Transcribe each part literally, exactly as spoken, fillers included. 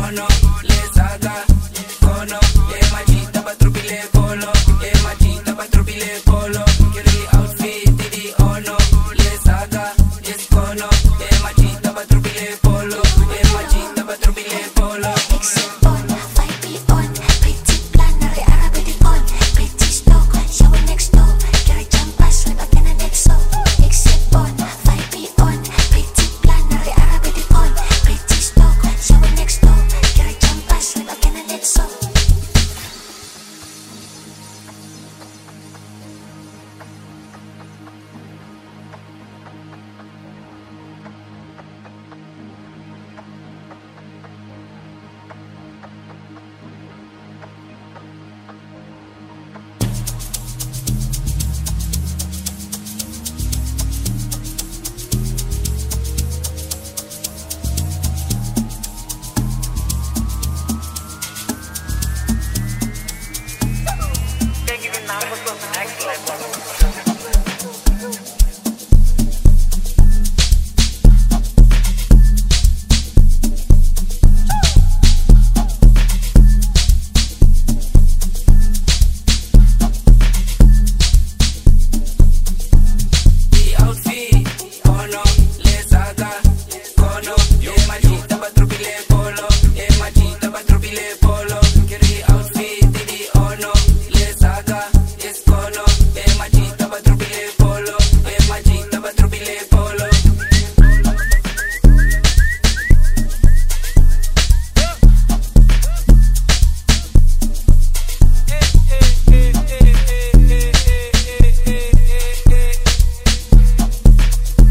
cono, le saga, cono, e magita pa trupi le polo, e magita pa trupi le polo, kiri outfit di ono, le saga, yes cono, e magita pa trupi le polo, e magita pa trupi le polo. Exit on, five P on, pretty planner, Arabic on, pretty stock, shower next door, carry champas, live up in the next so. Exit on, five P on, pretty planner, Arabic on, pretty stock, shower next door, carry champas, live up in the next so.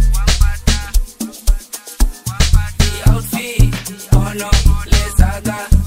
No, le saga.